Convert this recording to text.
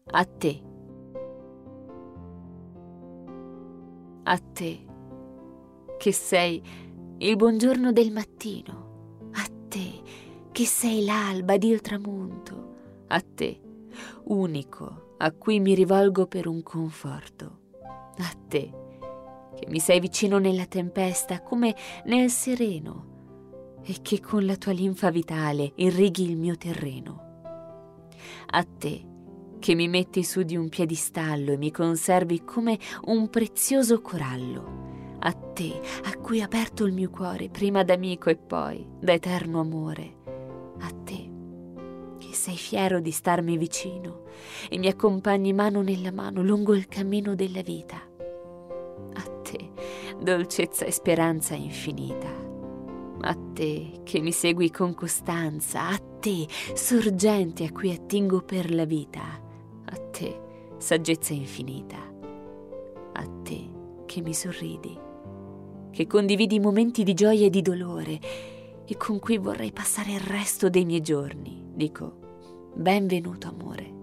a te. A te, che sei il buongiorno del mattino, a te, che sei l'alba ed il tramonto, a te, unico a cui mi rivolgo per un conforto, a te, che mi sei vicino nella tempesta come nel sereno e che con la tua linfa vitale irrighi il mio terreno, a te, che mi metti su di un piedistallo e mi conservi come un prezioso corallo, a te, a cui ho aperto il mio cuore prima d'amico e poi da eterno amore, a te, che sei fiero di starmi vicino e mi accompagni mano nella mano lungo il cammino della vita, a te, dolcezza e speranza infinita, a te, che mi segui con costanza, a te, sorgente a cui attingo per la vita, a te, saggezza infinita, a te, che mi sorridi, che condividi momenti di gioia e di dolore e con cui vorrei passare il resto dei miei giorni. Dico, benvenuto amore.